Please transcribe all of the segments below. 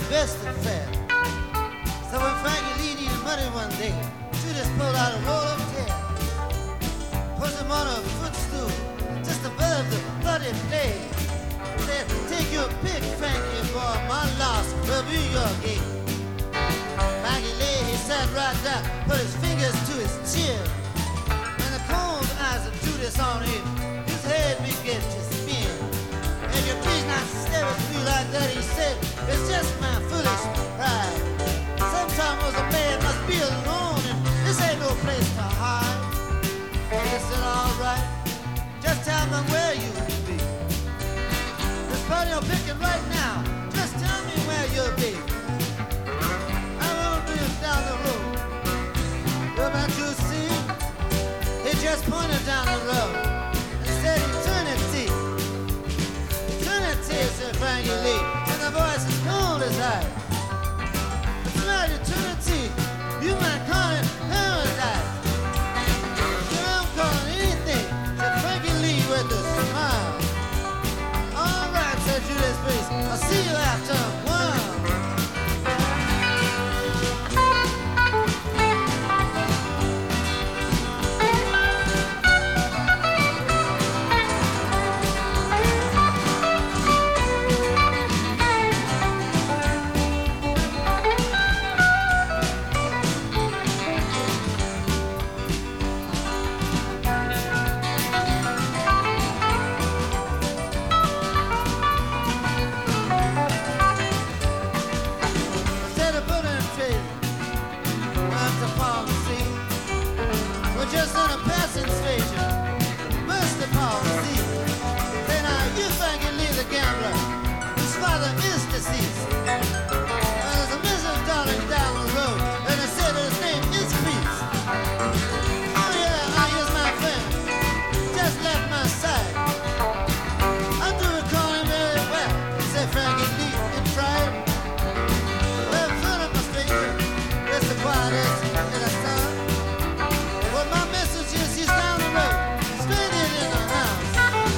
best of fare. So when Frankie Lee needed money one day, Judas pulled out a roll of tail, put him on a footstool just above the bloody blade. Said, take your pick, Frankie boy, my loss will be your gate. Frankie Lee, he sat right down, put his fingers to his chin. When the cold eyes of Judas on him, his head began to spin. And you please not stare at me like that, he said, it's just my foolish pride. Sometimes a man must be alone, and this ain't no place to hide. He said, all right, just tell me where you be. This party I'm picking right now, just tell me where you'll be. I won't be down the road. Don't you see? He just pointed down the road and said eternity. Eternity, said Frankie Lee, and the voice is cold as ice. It's not eternity, you might call it paradise. You don't call it anything, said Frankie Lee with a smile. All right, said Judas Priest, I'll see you after a while. Just on a passing station, Mr. Paul C. Say now, you Frankie Lee the gambler, whose father is deceased. Well, there's a missing darling down the road, and they said his name is Peace. Oh yeah, here's my friend, just left my side. I do recall him very well, said Frankie Lee in pride. Well, in front of my stranger, it's the quietest in the sun. My message is he's down the road, straight in the house.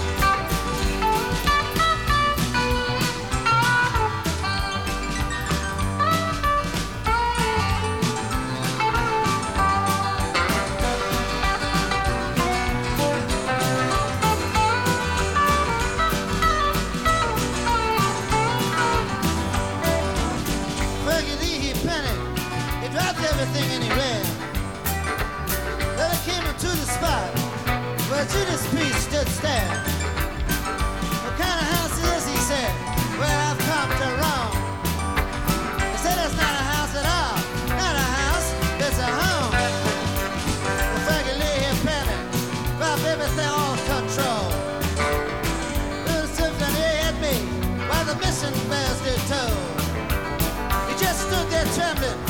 Frankie Lee, he panicked, he dropped everything and he ran. Then I came into the spot where Judas Priest stood staring. What kind of house is this, he said, where I've come to roam? He said it's not a house at all, not a house, it's a home. The Frankie Lee here panicked, dropped everything off control. Little symphony he had made while the mission bells did toll. He just stood there trembling,